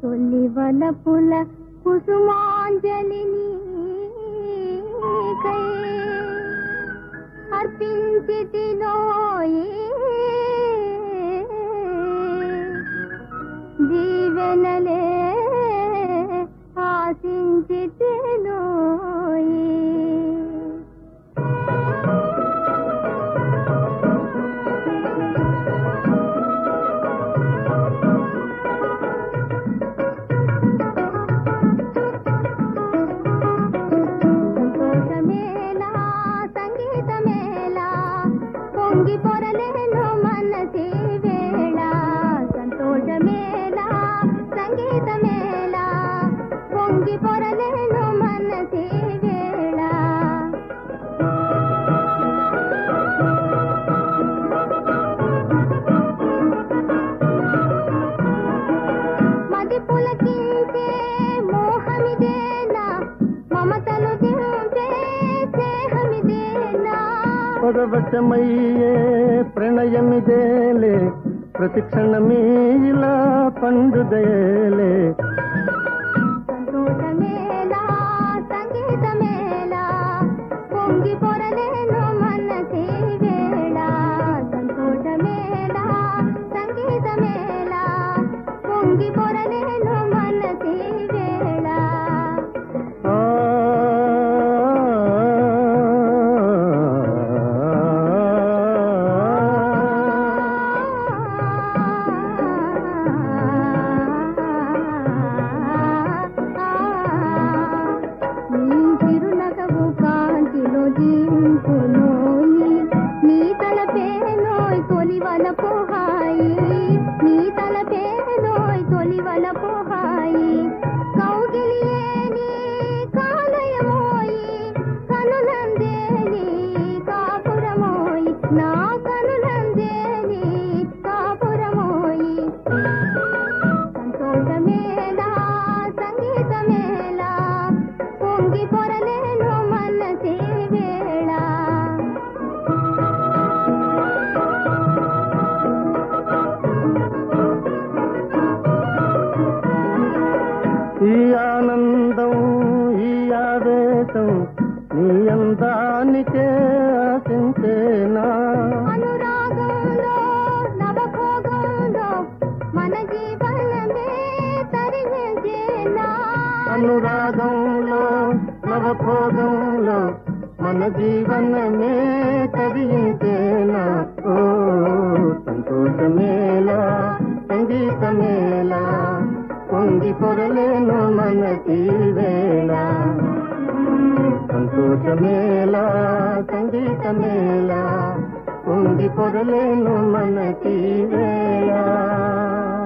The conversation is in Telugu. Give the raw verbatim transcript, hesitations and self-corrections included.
తొలి వలపుల కుసుమాంజలిని కై అర్పించితిలోయే జీవనలే ఆశించితిలోయే పొంగి పొరలేను మనసి వేళ సంతోషమేలా సంగీతమేలా పొంగి పొరలేను మనసి వేళ మది పులకించే మోహమిదేనా మమతలు దించే స్నేహమిదేనా పరవశమయ్యే ప్రణయమిదేలే ప్రతిక్షణమీలా పండుదేలే సంతోషమేలా సంగీతమేలా పొంగి పొరలేను మనసి వేళ సంతోషమేలా సంగీతమేలా పొంగి పొరలేను మనసి వేళ నీ తలపేనోయ్ తొలివల పోహాయి నీ తలపేనోయ్ తొలివల పోహాయి కౌగిలియేని కాలయమోయి కనులందేని కాపురమోయి నా కనులందేని కాపురమోయి సంతోషమేలా సంగీతమేలా పొంగి పొరలేను మనసి వేళ ఈ ఆనందం ఈ ఆవేశం నీ అందానికే ఆశించేనా అనురాగంలో నవభోగంలో మన జీవనమే తరించేనా అనురాగంలో నవభోగంలో మన జీవనమే తరించేనా ఓ సంతోషమేలా సంగీతమేలా పొంగి పొరలేను మనసి వేళ సంతోషమేలా సంగీతమేలా పొంగి పొరలేను మనసి వేళ